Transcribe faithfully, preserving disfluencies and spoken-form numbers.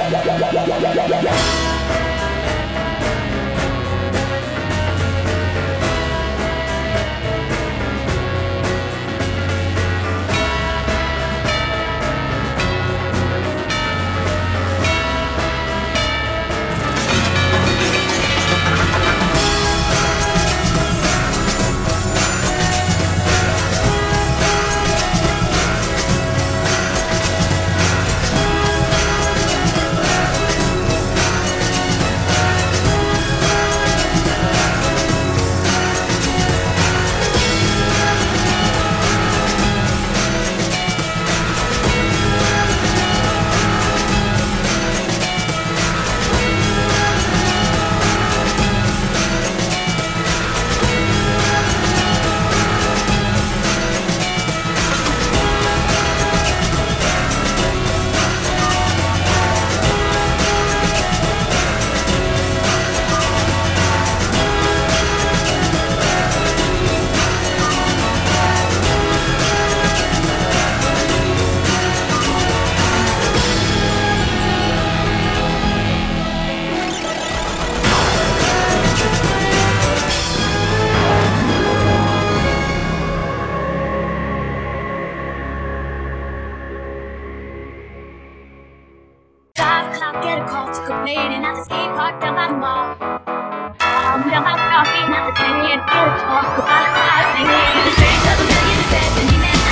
Get a call to go playing at the skate park down by the mall. Um, down by the coffee, not the ten-year-old talk about the hot thing. The strength of a million is dead, and he